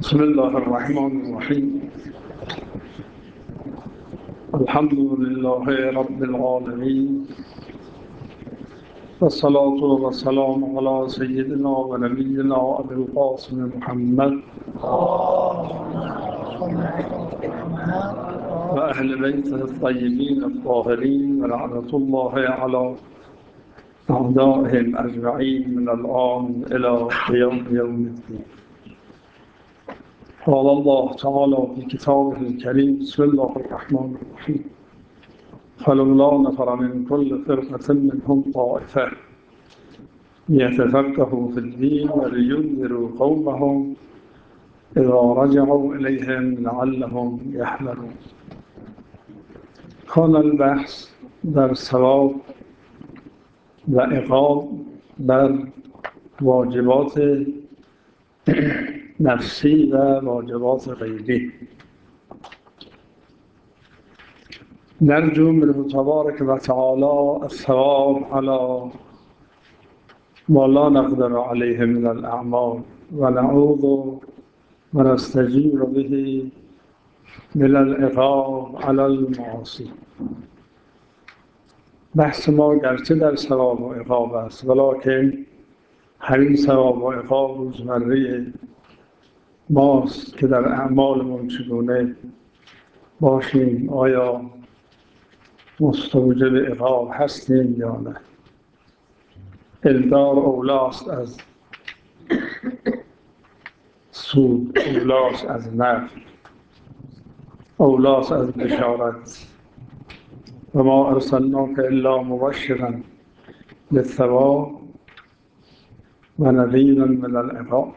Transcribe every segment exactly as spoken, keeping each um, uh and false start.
بسم الله الرحمن الرحیم. الحمد لله رب العالمین و الصلاة و السلام علی سیدنا و نبینا ابی القاسم محمد و اهل بیته الطیبین الطاهرین و لعنة الله علی اعدائهم اجمعین من الآن الی قیام یوم الدین. قال الله تعالى في كتابه الكريم بسم الله الرحمن الرحيم فلولا نفر من كل فرقة منهم طائفة ليتفقهوا في الدين ولينذروا قومهم إذا رجعوا إليهم لعلهم يحذرون. كان البحث در ثواب و عقاب بر واجبات نفسی و واجبات غیبی. نرجو منه تبارک و تعالی الثواب علی ما لا نقدر علیه من الاعمال و نعوذ و نستجیر به من العقاب علی المعاصی. بحث ما گرچه در ثواب و عقاب است، ولکن همین ثواب و عقاب روزمره ماست که در اعمالمون چگونه باشیم، آیا مستوجب عقاب هستیم یا نه. الدار اولاست از سود، اولاست از نفع، اولاست از بشارت. و ما ارسلناک الا مبشرا للثواب و نذیرا من العقاب.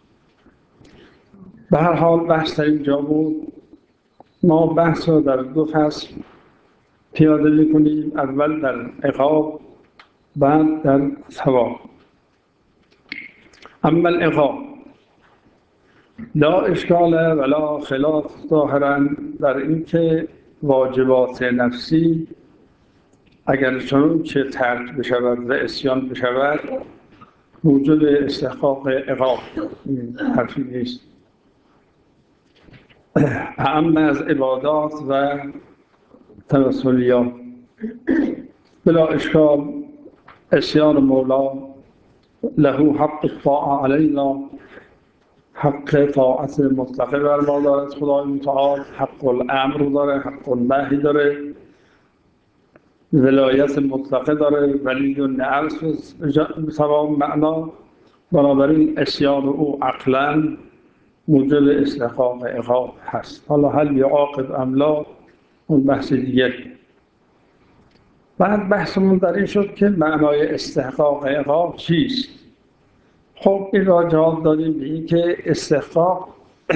به هر حال بحث در اینجا بود. ما بحث رو در دو فصل پیاده می‌کنیم، اول در عقاب، بعد در ثواب. اما العقاب لا اشکال ولا خلاف ظاهراً در اینکه واجبات نفسی اگر چنون که ترک بشود و عصیان بشود موجب استحقاق عقاب، این حرفی نیست. اما از عبادات و توسلیات بلا اشکال عصیان مولا له حق الطاعه علینا، حق طاعت مطلقه بر ما دارد خدای متعال، حق الامر داره، حق النهی داره، ولایت مطلقه داره، ولی النعم تمام معنا. بنابراین عصیان او عقلا موجب استحقاق عقاب هست. حالا هل یعاقب ام لا اون بحث دیگه. بعد بحثمون در این شد که معنای استحقاق عقاب چیست. خب این را جواب دادیم به این که استحقاق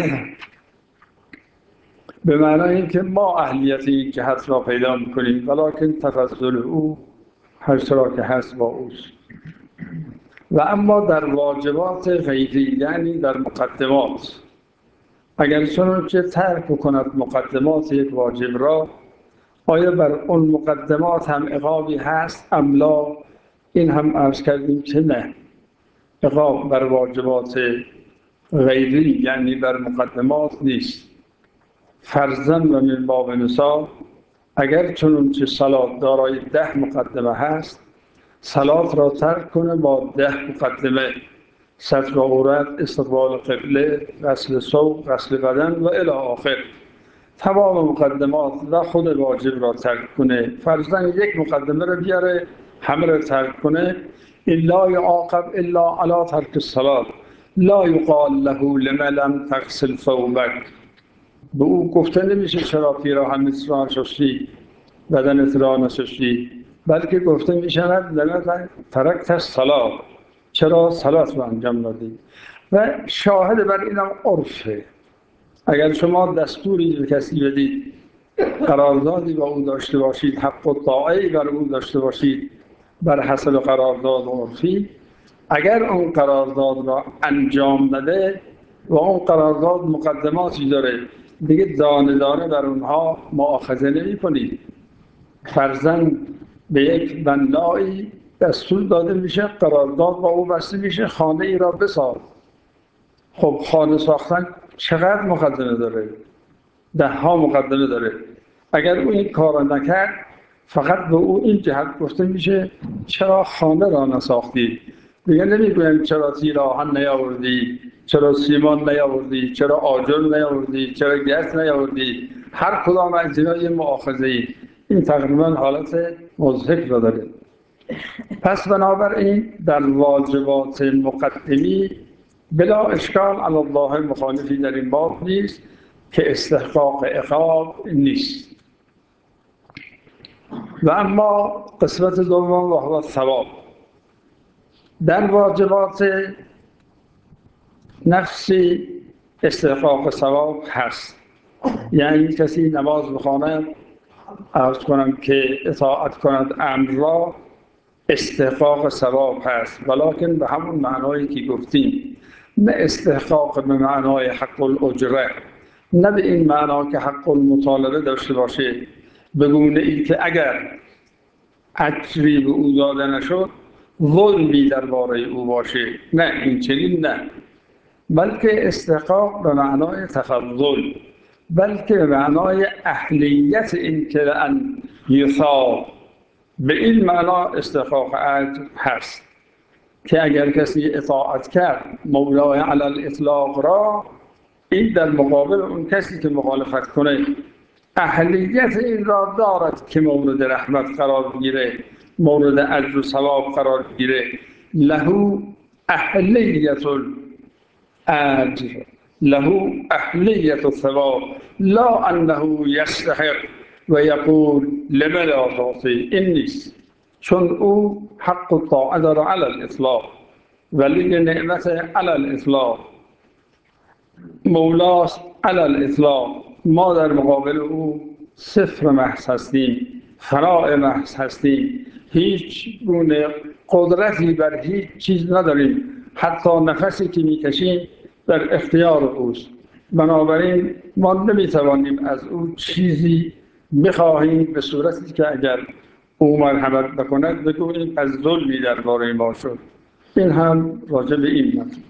به معنای این که ما اهلیت این جهت را پیدا میکنیم، ولکن تفضل او هر چرا که هست با اوست. و اما در واجبات غیبی یعنی در مقدمات اگر چون که ترک بکند مقدمات یک واجب را، آیا بر اون مقدمات هم عقابی هست ام لا؟ این هم عرض کردیم که نه، عقاب بر واجبات غیبی یعنی بر مقدمات نیست. فرضاً و من باب مثال اگر چون که صلات دارای ده مقدمه هست، صلات را ترک کنه با ده مقدمه: ستر عورت، استقبال قبله، غسل ثوب، غسل بدن و الی آخر. تمام مقدمات و خود واجب را ترک کنه، فرضاً یک مقدمه را بیاره همه را ترک کنه. این لا یعاقب الا علی ترک الصلاة، لا یقال له لم لم تغسل ثوبک. به او گفته نمیشه چرا پیراهنت را نشستی، بدنت را نشستی، بلکه گفته میشود لم ترکت الصلاة، چرا صلات رو انجام دادی. و شاهد بر اینم عرفه. اگر شما دستوری به کسی بدید، قراردادی با او داشته باشید، حق و طاعه‌ای بر او داشته باشید بر حسب قرارداد و عرفی، اگر اون قرارداد را انجام نده و اون قرارداد مقدماتی داره، دیگه دانه دانه بر اونها مؤاخذه نمی کنید. فرضاً به یک بنایی دستور داده میشه، قرارداد با او بسته میشه، خانه ای را بساز. خب خانه ساختن چقدر مقدمه داره؟ ده ها مقدمه داره. اگر او این کار را نکرد فقط به او این جهت گفته میشه چرا خانه را نساختی؟ دیگه نمیگویم چرا تیر آهن نیاوردی، چرا سیمان نیاوردی، چرا آجر نیاوردی، چرا گس نیاوردی. هر کدام از اینا یه مؤاخذه‌ای. این تقریبا حالت مضحک را داره. پس بنابراین در واجبات مقدمی بلا اشکال علی الله مخالفی در این باب نیست که استحقاق عقاب نیست. و اما قسمت دوم و هو ثواب. در واجبات نفسی استحقاق ثواب هست. یعنی کسی نماز بخواند، عرض کنم که اطاعت کند امر را، استحقاق ثواب هست، ولکن به همون معنایی که گفتیم، نه استحقاق به معنای حق الاجره، نه به این معنا که حق المطالبه داشته باشه به گونه ای که اگر اجری به او داده نشد ظلمی درباره او باشه. نه، این چنین نه، بلکه استحقاق به معنای تفضل، بلکه به معنای اهلیت این که ان یثاب. به این معنا استحقاق اجر هست که اگر کسی اطاعت کرد مولای علی الاطلاق را، این در مقابل اون کسی که مخالفت کنه اهلیت این را دارد که مورد رحمت قرار بگیره، مورد اجر و ثواب قرار بگیره. له اهلیت الاجر، له اهلیت الثواب، لا انه یستحق و یقول لمن لا تعطی. این نیست، چون او حق الطاعه داره علی الاطلاق، ولی نعمت علی الاطلاق، مولاست علی الاطلاق. ما در مقابل او صفر محض هستیم، فراء محض هستیم، هیچ گونه قدرتی بر هیچ چیز نداریم، حتی نفسی که میکشیم در اختیار اوست. بنابراین ما نمیتوانیم از او چیزی بخواهیم به صورتی که اگر او مرحمت بکند بگوییم از ظلمی درباره ما شد. این هم راجع به این مطلب.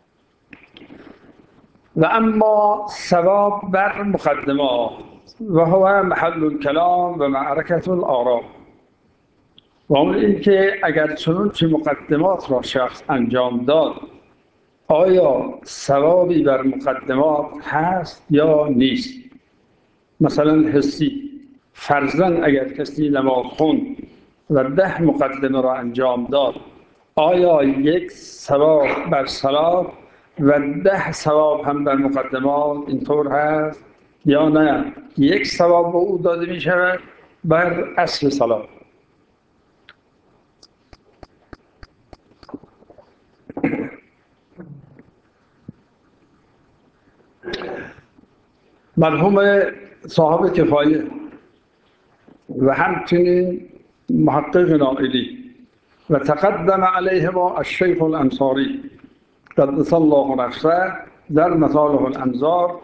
و اما ثواب بر مقدمات و هو محل الکلام و معرکت الآراء. و اون این که اگر چنون چه مقدمات را شخص انجام داد، آیا ثوابی بر مقدمات هست یا نیست؟ مثلا حسی، فرضاً اگر کسی نماز خوند و ده مقدمه را انجام داد، آیا یک ثواب بر صلات و ده ثواب هم بر مقدمات اینطور هست یا نه؟ یک ثواب به او داده می شود بر اصل صلات. مرحوم صاحب کفایه و همچنین محقق نائلی و تقدم علیهما الشیخ الانصاری قدس الله نفسه در مصالح الانظار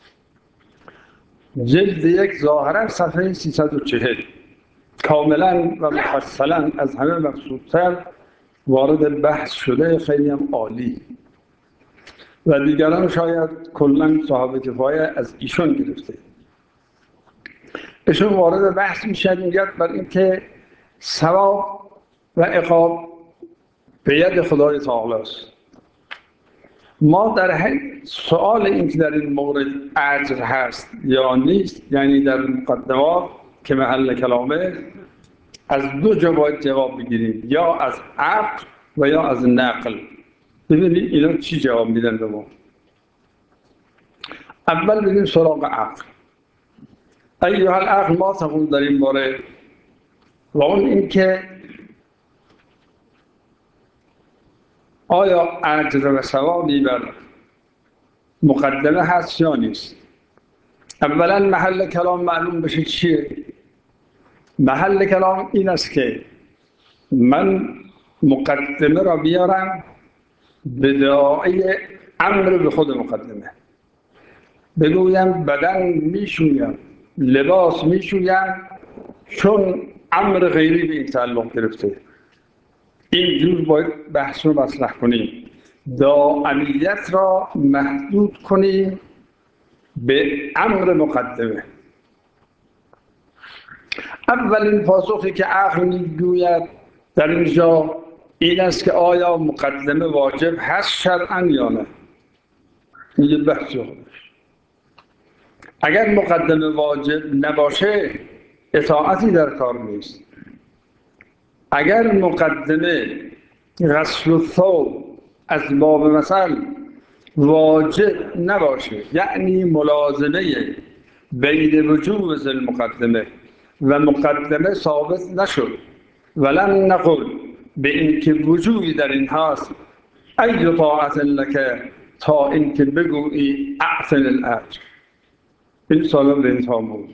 جلد یک ظاهرا صفحه سیصد و چهل کاملا و مفصلا از همه مقصودتر وارد بحث شده، خیلی هم عالی. و دیگران شاید کلا صاحب کفایه از ایشون گرفته. ایشون وارد بحث میشه، میگه بر اینکه ثواب و عقاب به ید خدای تعالی است. ما در حین سوال این که در این مورد اجر هست یا نیست، یعنی در مقدمات که محل کلامه، از دو جا باید جواب بگیریم، یا از عقل و یا از نقل. ببینید اینا چی جواب میدن به ما. اول بگیم سراغ عقل. ایها العقل ما تقول در این باره، و اون این که آیا اجر و ثوابی بر مقدمه هست یا نیست؟ اولا محل کلام معلوم بشه چیه؟ محل کلام این است که من مقدمه را بیارم به داعی امر به خود مقدمه، بگویم بدن میشویم، لباس میشویم، چون امر غیری به این تعلق گرفته. اینجور باید بحث رو مطرح کنیم، داعیت را محدود کنیم به امر مقدمه. اولین پاسخی که عقل میگوید در اینجا این است که آیا مقدمه واجب هست شرعاً یا نه؟ این یه بحث خودش. اگر مقدمه واجب نباشه اطاعتی در کار نیست. اگر مقدمه غسل الثوب از باب مثل واجب نباشه، یعنی ملازمه بین وجوب المقدمه و مقدمه ثابت نشد، ولن نقل به اینکه وجوبی در این هست ای طاعت لک، تا اینکه بگویی اعطن الاجر. این سالم به انتها موضوع.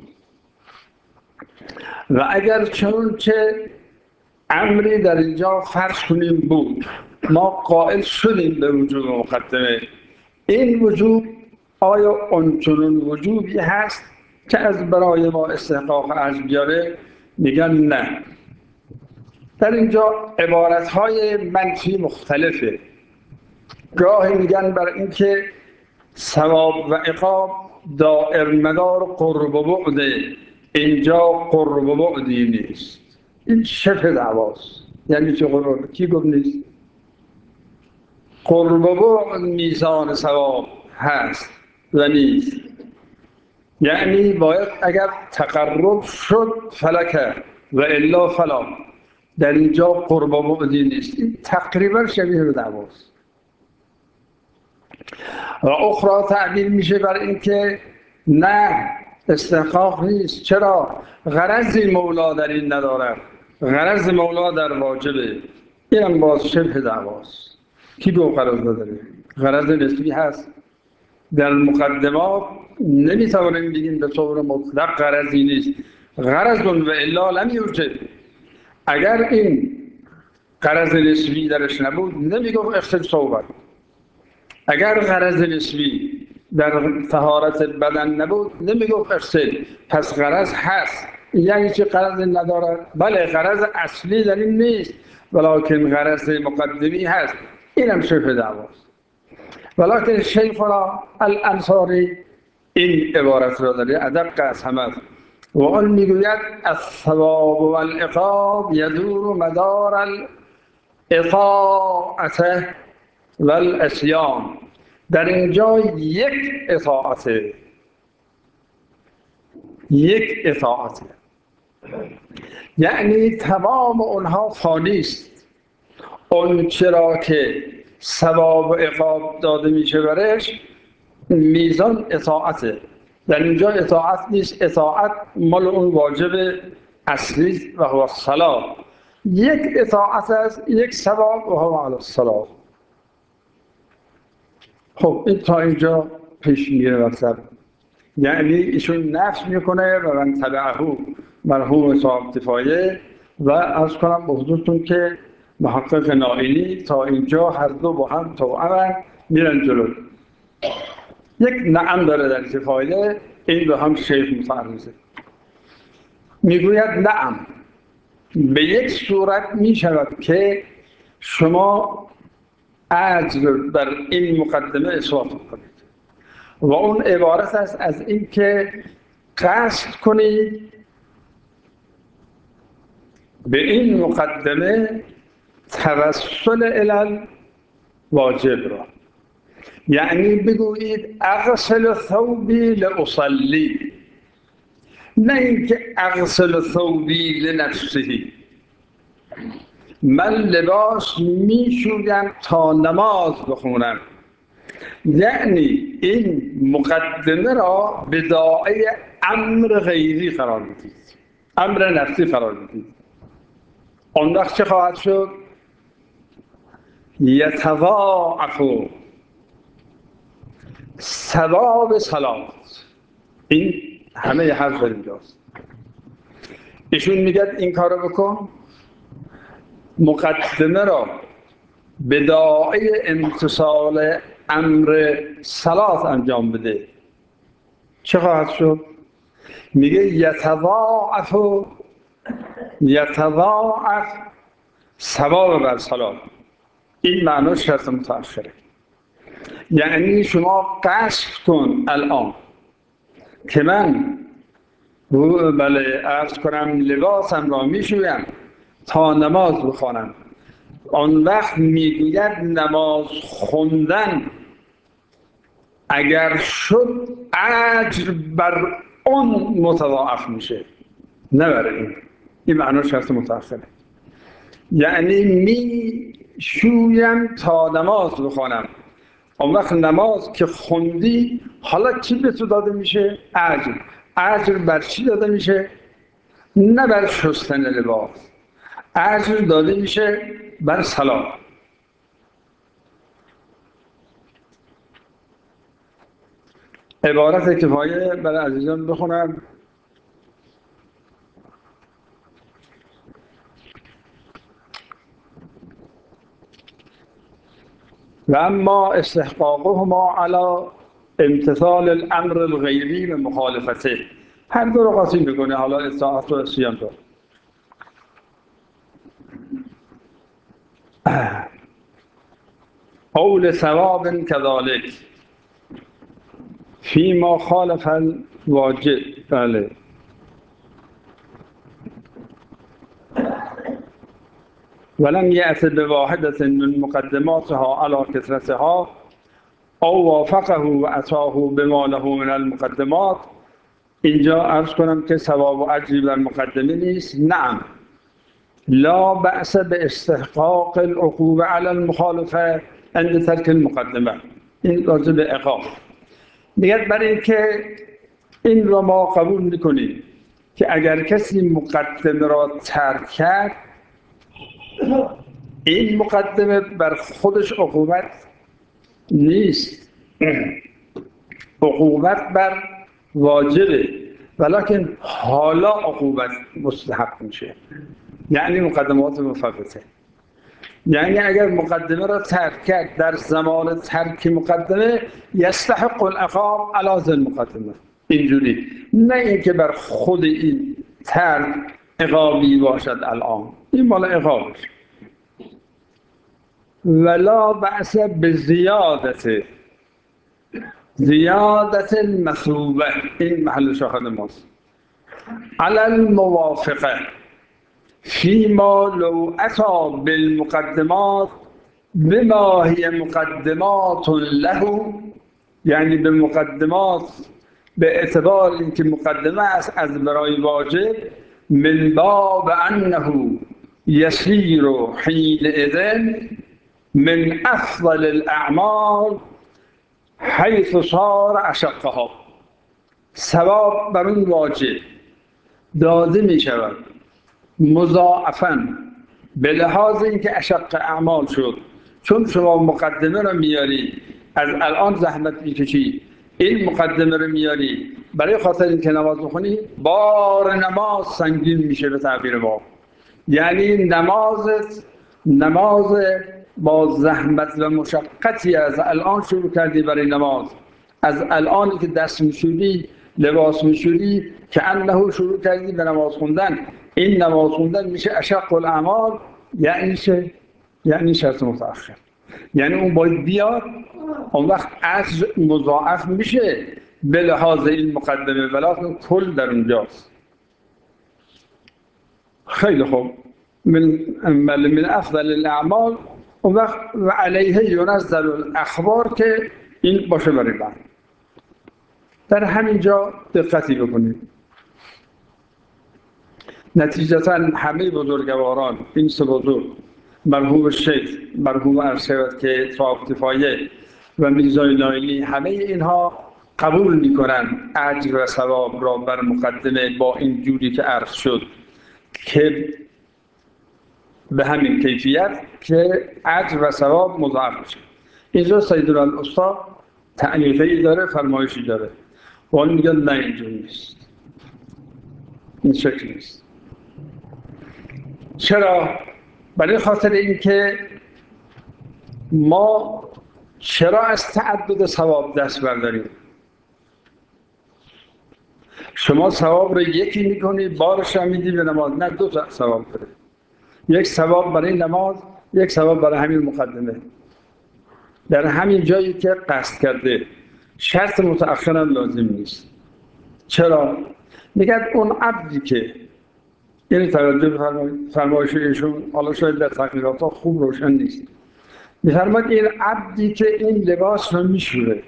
و اگر چنانچه امری در اینجا فرض کنیم بود، ما قائل شدیم به وجوب مقدمه، این وجوب آیا اونچنون وجوبی هست که از برای ما استحقاق اجر بیاره؟ میگن نه. در اینجا عبارتهای منفی مختلفه. گاهی میگن بر اینکه ثواب و عقاب دائر مدار قرب و بعده، اینجا قرب و بعدی نیست، این شبه دعواست. یعنی چه قرب؟ کی گفت نیست؟ قرب و بعد میزان ثواب هست و نیست. یعنی باید اگر تقرب شد فلکه و الا فلا، در اینجا قرب و بعدی نیست. این تقریبا شبیه به دعواست. و اخرى تعبیر میشه بر اینکه نه، استحقاق نیست. چرا؟ غرضی مولا در این ندارد، غرض مولا در واجبه. اینم باز شبه دعواست. کی دو غرض نداره؟ غرض نسبی هست. در مقدمات نمیتوانیم بگیم به طور مطلق غرضی نیست. غرض و الا لم یوجد. اگر این غرض نسبی درش نبود نمیگفت اغسل ثوبک. اگر غرض نسبی در طهارت بدن نبود نمیگفت اغسل. پس غرض هست. یعنی چه غرض نداره؟ بله، غرض اصلی در این نیست، ولکن غرض مقدمی هست. اینم شبه دعواست. ولکن شیخنا الانصاری این عبارت را داره ادق از همه، و اون میگوید الثواب و العقاب یدور مدار الاطاعت و العصیان. در اینجا یک اطاعته، یک اطاعته، یعنی تمام اونها فانی است. اون چرا که ثواب و عقاب داده میشه برش میزان اطاعته. در اینجا اطاعت نیست. اطاعت مال اون واجب اصلی و هو الصلاة. یک اطاعت است، یک ثواب و هو علی الصلاة. خب این تا اینجا پیش میره مطلب. یعنی ایشون نفس میکنه و من تبعه مرحوم صاحب کفایه. و عرض کنم به حضورتون که محقق نائینی تا اینجا هر دو با هم توأمن میرن جلو. یک نعم داره در کفایه، این به هم شیخ متعرضه. میگوید نعم، به یک صورت میشود که شما اجر بر این مقدمه اثبات کنید، و اون عبارت است از این که قصد کنید به این مقدمه توسل الی واجب را. یعنی بگویید اغسل ثوبی لاصلی، نه اینکه اغسل ثوبی لنفسه، من لباس میشویم تا نماز بخونم. یعنی این مقدمه را به داعی امر غیری قرار میدید، امر نفسی قرار میدید. اون وقت چه خواهد شد؟ یتضاعف ثواب صلات. این همه حرف در اینجاست. ایشون میگه این کارو بکن، مقدمه را به داعی امتصال امر صلات انجام بده. چه خواهد شد؟ میگه یتضاعف یتضاعف ثواب بر صلات. این معنی شرط متأخره. یعنی شما قصد کن الان که من بله عرض کنم لباسم را میشویم تا نماز بخوانم. آن وقت میگوید نماز خوندن اگر شد اجر بر اون متضاعف میشه، نه بر این. این معنی شرط متأخره، یعنی می شویم تا نماز بخوانم. اون وقت نماز که خوندی حالا چی به تو داده میشه؟ اجر. اجر بر چی داده میشه؟ نه بر شستن لباس، اجر داده میشه بر صلات. عبارت کفایه برای عزیزان بخونم. و اما استحقاقهما علی امتثال الامر الغیری و مخالفته. هر دو رو قاسم میکنه، حالا اطاعت و عصیان رو. قول ثواب كذلك فيما خالف الواجب. بله. ولم يأت بواحدة من مقدماتها على كثرتها او وافقه و اتاه بما له من المقدمات. اینجا عرض کنم که ثواب و اجری بر مقدمه نیست. نعم، لا بأس باستحقاق العقوبة على المخالفه عند ترک المقدمه. این راجع به عقاب میگه، برای اینکه این را ما قبول میکنیم که اگر کسی مقدمه را ترک کرد، این مقدمه بر خودش عقوبت نیست، عقوبت بر واجبه، ولکن حالا عقوبت مستحق میشه، یعنی مقدمات مفوته. یعنی اگر مقدمه را ترک کرد در زمان ترک مقدمه یستحق العقاب علی ذی المقدمه، اینجوری، نه اینکه بر خود این ترک عقابی باشد. الان این مال عقابش. ولا بأس بزیادت زیادت المثوبه، این محل شاهد ماست، علی الموافقه فيما لو أتى بالمقدمات بما هي مقدمات له، یعنی به مقدمات به اعتبار اینکه مقدمه است از برای واجب، من باب انه يسير حينئذ من افضل الاعمال حيث صار اشقها. ثواب بر اون واجب داده می شود مضاعفاً به لحاظ اینکه اشق اعمال شد. چون شما مقدمه رو میاری، از الان زحمت میکشی، این مقدمه رو میاری برای خاطر اینکه نماز بخونی، بار نماز سنگین میشه به تعبیر ما. یعنی نمازت نماز با زحمت و مشقتی از الان شروع کردی برای نماز، از الانی که دست میشوری، لباس میشوری، که انه شروع کردی به نماز خوندن. این نماز خوندن میشه اشق الاعمال، یعنی چه؟ یعنی شرط متأخر، یعنی اون باید بیاد، اون وقت اجر مضاعف میشه به لحاظ این مقدمه، ولکن کل در اونجاست. خیلی خوب. من من افضل الاعمال، اون وقت و علیه ینزل الاخبار، که این باشه برای من. در همین جا دقتی بکنید. نتیجتا همه بزرگواران، این سه بزرگ، مرحوم شیخ، مرحوم ارشد که اطراف کفایه و میرزای نایلی، همه اینها قبول میکنن اجر و ثواب را بر مقدمه با این جوری که عرض شد، که به همین کیفیت که اجر و ثواب مضاعف میشه. اینجا سیدالاستا تعلیقی داره، فرمایشی داره، و اون میگن نه اینجوری نیست، این شکل نیست. چرا؟ برای خاطر اینکه ما چرا از تعدد ثواب دست برداریم؟ شما ثواب رو یکی میکنی، بارش هم میدی به نماز. نه، دو تا ثواب داره، یک ثواب برای نماز، یک ثواب برای همین مقدمه، در همین جایی که قصد کرده. شرط متأخر هم لازم نیست. چرا؟ میگه اون عبدی که این توجه بفرمایید، فرمایش ایشون حالا شاید در تحقیقات ها خوب روشن نیست، میفرماید این عبدی که این لباس رو میشوره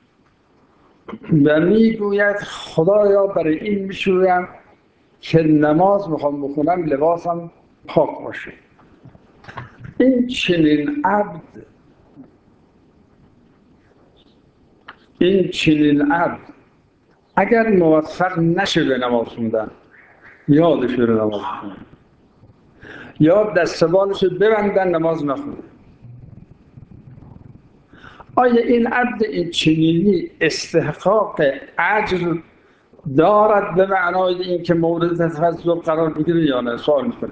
و میگوید خدایا برای این میشورم که نماز میخوام بخونم لباسم پاک باشه، این چنین عبد این چنین عبد اگر موفق نشه به نماز خوندن، یادش بره نماز خوندن یا دستبالش ببندن نماز نخونه، آیا این عبد این چنینی استحقاق اجر دارد به معنای این که مورد تفضل قرار بگیره یا نه؟ سوال میکنه.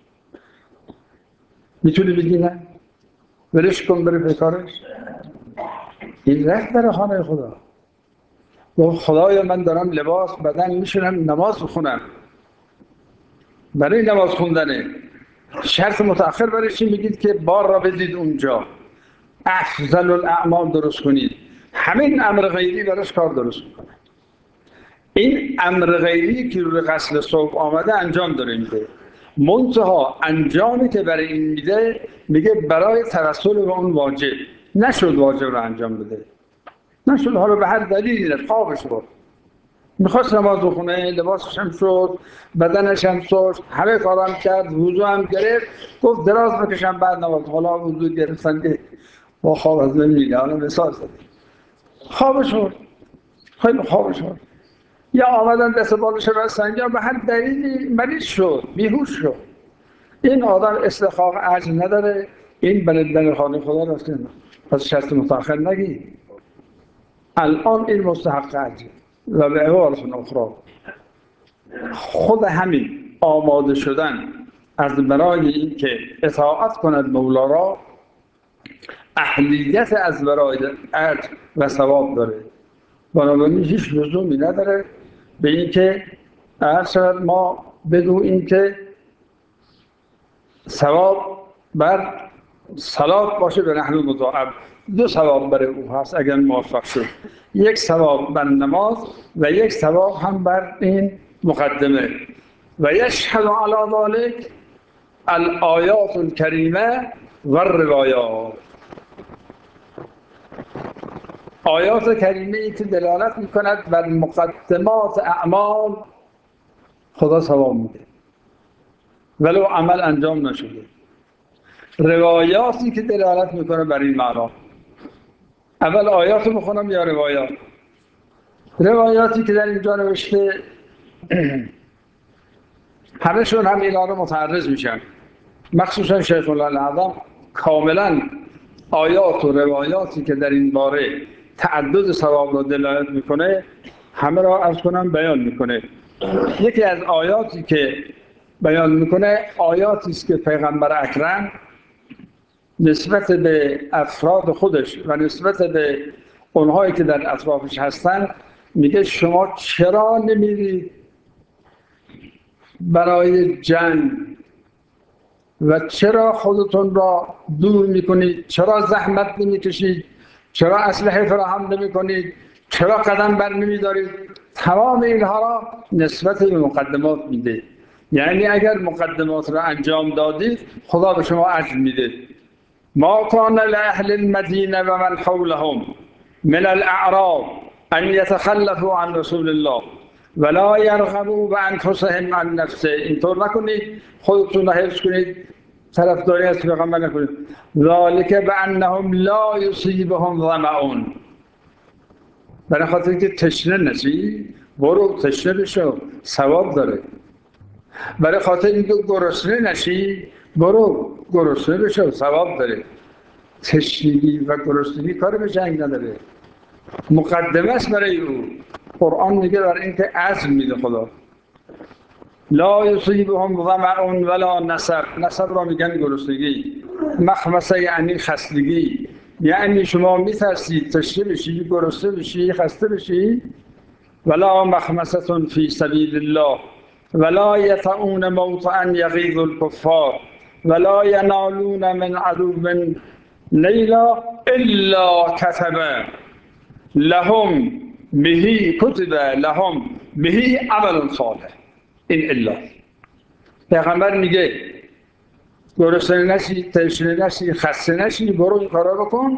میتونی بگی نه؟ ولش کن بره به کارش؟ این رفت در خانه خدا و خدایا من دارم لباس بدن میشونم نماز بخونم، برای نماز خوندنه شرط متأخر برای چی میگید که بار را بدید اونجا، افضل الاعمال درست کنید، همین امر غیری براش کار درست کنید. این امر غیری که روی غسل صبح آمده انجام داره میده، منتها انجامی که برای این میده میگه برای توسل به اون واجب، نشد واجب رو انجام بده، نشد، حالا به هر دلیلی خوابش بود، میخواست نماز بخونه، لباسش هم شد، بدنش هم شد، همه کارم کرد، وضو هم گرفت، گفت دراز بکشم بعد نماز، حالا وضو گرفتن که با خواب از من میگه، حالا مثال زد، خوابش شد، خیلی خوابش شد، یا آمدن دست بالش بستن یا به هر دلیلی مریض شد، بیهوش شد، این آدم استحقاق اجر نداره، این بلندن خانه خدا رفته، پس شرط متأخر نگی، الان این مستحق اجر. و به عبارت اخرى خود همین آماده شدن از برای این که اطاعت کند مولا را اهلیت از برای اجر و ثواب داره، بنابراین هیچ لزومی نداره به این که اصلا ما بدونیم که ثواب بر صلات باشه به نحو مضاعف، دو ثواب برای او هست اگر موفق شد، یک ثواب بر نماز و یک ثواب هم بر این مقدمه. و یشهد علی ذلک الآیات الکریمه و الروایات، آیات کریمه ای که دلالت میکند بر مقدمات اعمال خدا ثواب میده ولو عمل انجام نشده، روایاتی که دلالت میکنه بر این معنا. اول آیات رو بخونم یا روایات؟ روایاتی که در اینجا نوشته همه‌شون هم اینا رو متعرض میشن، مخصوصا شیخ العظم کاملا آیات و روایاتی که در این باره تعدد ثواب رو دلالت میکنه همه را از کنم بیان میکنه. یکی از آیاتی که بیان میکنه آیاتی است که پیغمبر اکرم نسبت به افراد خودش و نسبت به اونهایی که در اطرافش هستن میگه شما چرا نمیرید برای جنگ و چرا خودتون را دور میکنید، چرا زحمت نمیکشید، چرا اسلحه فراهم نمیکنید، چرا قدم بر نمیدارید. تمام اینها را نسبت به مقدمات میده، یعنی اگر مقدمات را انجام دادید خدا به شما اجر میده. ما کان لأهل المدینه و من حولهم من الاعراب ان یتخلفوا عن رسول الله ولا یرغبوا بانفسهم عن نفسه، اینطور نکنید خودتون را حفظ کنید، طرفداری از پیغمبر نکنید. ذالک بانهم لا یصیبهم ظمأ، برای خاطر که تشنه نشی برو تشنه بشو ثواب داره، برای خاطر اینکه گرسنه نشی برو گرسنه بشو ثواب داره. تشنگی و گرسنگی کار به جنگ نداره، مقدمه است برای او. قرآن میگه برای اینکه عزم میده خدا. لا یصیبهم ظمأ ولا نصب، نصب را میگن گرسنگی، مخمصه یعنی خستگی، یعنی شما میترسید تشنه بشی، گرسنه بشی، خسته بشی. ولا مخمصه فی سبیل الله ولا یطعون موطئا یغیظ الکفار ولا ینالون من عدو نیلا الا كتب لهم به، کتب لهم بهی عمل صالح این الا. پیغمبر میگه گرسنه نشی، تشنه نشی، خسته نشی، برو این کارا بکن،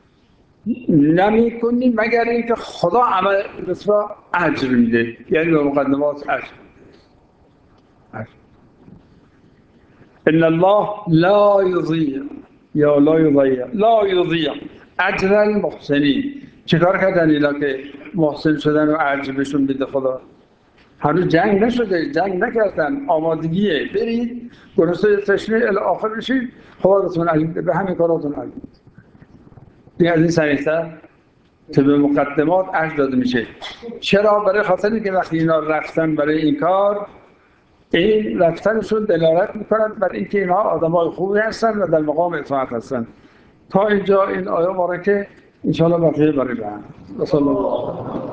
نمی کنی مگر اینکه خدا عمل بسیار اجر میده، یعنی به مقدمات اجر. ان الله لا یضیع یا لا یضیع لا یضیع اجر المحسنین. چیکار کردن اینا که محسن شدن و اجر بهشون بده خدا؟ هنوز جنگ نشده، جنگ نکردن، آمادگیه، برید گرسنه تشنه الی آخر بشید، خدا بهتون اجر بده، به همین کاراتون اجر بده. این از این سریع‌تر که به مقدمات اجر داده میشه. چرا؟ برای خاطر اینکه وقتی اینا رفتن برای این کار، این رفتنشون دلالت میکنند بر اینکه اینها آدمای خوبی هستن و در مقام اطاعت هستن. تا اینجا این آیه مبارکه، ان شاء الله بقیه برای بعد.